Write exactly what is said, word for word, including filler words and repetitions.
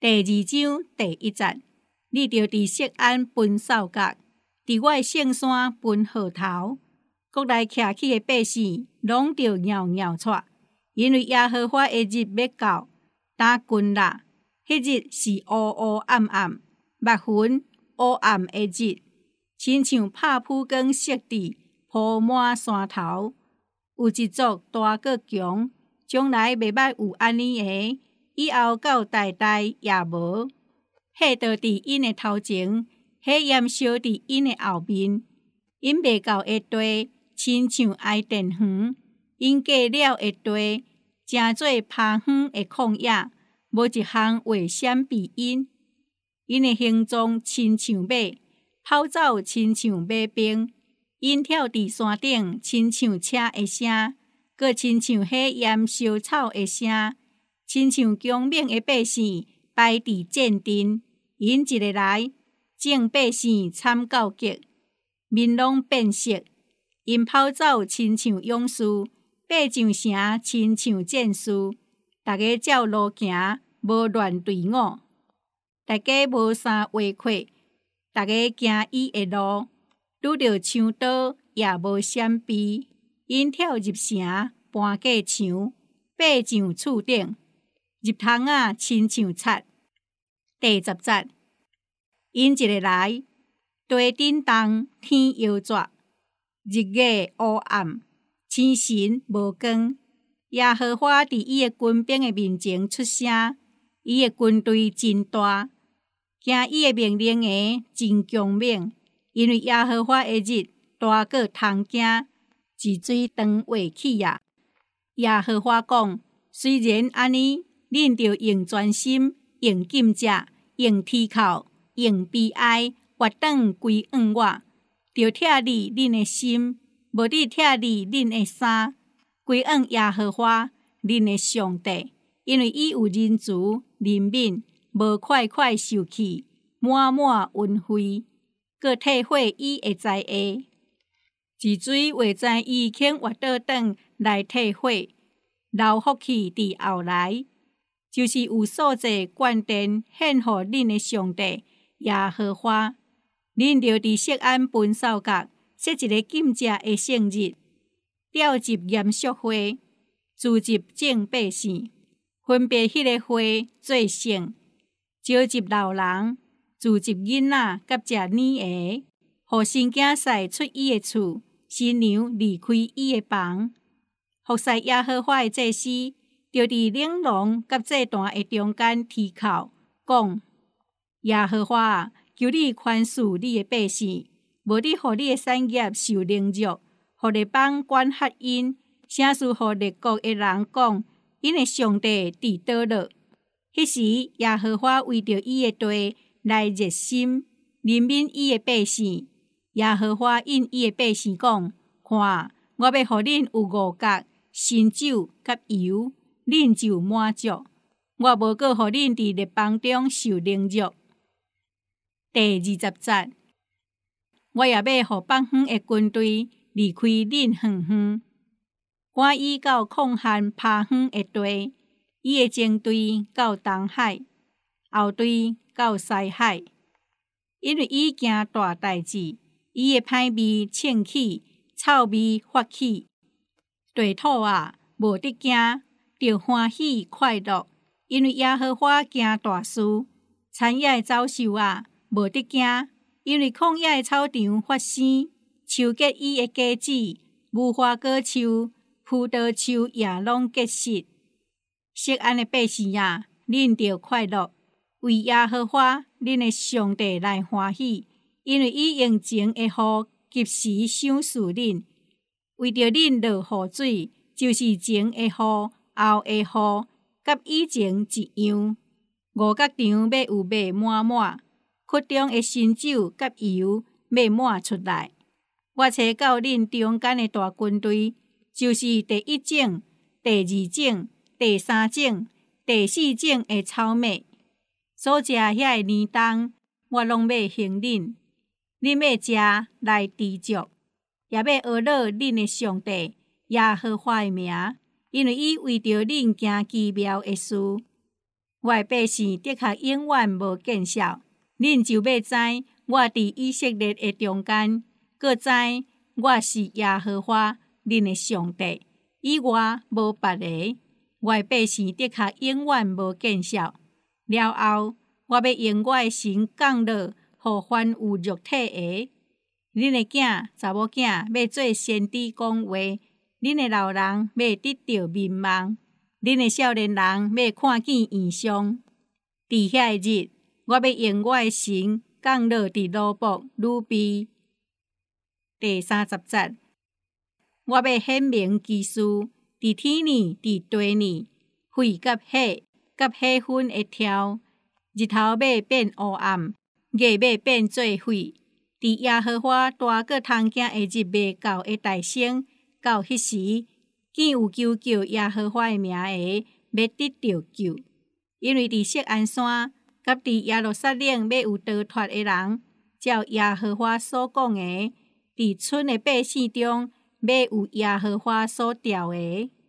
第二章第一節，你著佇錫安分掃角，佇我的聖山分號頭。國內徛起的百姓，攏著裊裊喘，因為耶和華的日要到，打滾啦！迄日是烏烏暗暗、密雲烏暗的日，親像拍鋪光色地鋪滿山頭。有一族大閣強，將來袂捌有安尼的。以後到代代也無，火倒佇因的頭前，火焰燒佇因的後面。因未到的地，親像哀電園；因過了的地，誠做拋荒的曠野，無一項話閃避因。因的形狀親像馬，跑走親像馬兵。因跳佇山頂，親像車的聲，閣親像火焰燒草的聲。親像強猛的百姓排佇戰陣，因一日來，眾百姓慘到極，面攏變色。因跑走親像勇士，爬上城親像戰士。大家照路行，無亂隊伍；大家無相圍括，大家行伊的路，拄着槍刀也無閃避。因跳入城，搬過牆，爬上厝頂。入窗啊，親像賊。第十節，因一日來，地震動，天搖絕，日月烏暗，星辰無光。耶和華佇伊的軍兵的面前出聲，伊的軍隊真大，行伊的命令的真強猛。因為耶和華的日大過通行，治水長畫起啊。耶和華講：雖然安尼，恁著用專心，用禁食，用啼哭，用悲哀，活轉歸向我。著拆離恁的心，無得拆離恁的衫，歸向耶和華恁的上帝，因為伊有仁慈、憐憫，無快快受氣，滿滿恩惠，閣體會伊的知會。治水話知伊肯活倒轉來體會，留福氣佇後來。就是有所在冠殿獻予恁的上帝耶和華，恁著佇錫安分掃角設一個禁食的聖日，召集嚴肅會，聚集眾百姓，分別迄個會做聖，召集老人，聚集囡仔甲食年嬰，互新囝婿出伊的厝，新娘離開伊的房，服侍耶和華的祭司。著佇領廊甲祭壇的中間啼哭，講：耶和華啊，求你寬恕你的百姓，無你互你的產業受凌辱，互列邦管轄因，誠使互列國的人講：因的上帝佇倒落。迄時，耶和華為着伊的地來熱心，憐憫伊的百姓。耶和華應伊的百姓講：看，我要互恁有五角、新酒甲油。恁就滿足，我無閣互恁佇列邦中受凌辱。第二十節，我也要互北方的軍隊離開恁遠遠，趕伊到曠旱拋荒的地，伊的前隊到東海，後隊到西海。因為伊行大代志，伊的歹味爼起，臭味發起，地土啊，無得驚。著歡喜快樂，因為耶和華行大事。田野的走獸啊，無得驚，因為曠野的草場發生。樹結伊的果子，無花果樹、葡萄樹也攏結實。錫安的百姓啊，恁著快樂，為耶和華恁的上帝來歡喜，因為伊用情的雨及時賞賜恁，為着恁落雨水，就是情的雨。後的雨，甲以前一樣，五角場要有賣滿滿，窟中的新酒甲油要滿出來。我找到恁中間的大軍隊，就是第一種、第二種、第三種、第四種的草麥，所食遐的年冬，我攏要還恁。恁要食來知足，也要學樂恁的上帝耶和華的名。因為伊為着恁行奇妙的事， 我的百姓的确永远无见效。恁就要知，我伫以色列的中间，搁知我是耶和华恁的上帝，以外无别个。我的百姓的确永远无见效。了後，我要用我的神降落，互凡有肉體的。恁的囝、查某囝要做先知講話，恁的老人要得到面夢，恁的少年人要看見異象。佇遐個日，我要用我的神降落佇羅卜、魯比。第三十節，我要顯明其事，佇天呢，佇地呢，血甲血，甲血粉會跳，日頭要變黑暗，月要變做血。佇耶和華大閣通行的日未到的大聲，到迄時，見有求救耶和華的名的，要得到救。因為佇錫安山，甲佇耶路撒冷要有逃脫的人，照耶和華所講的，佇村的百姓中要有耶和華所調的。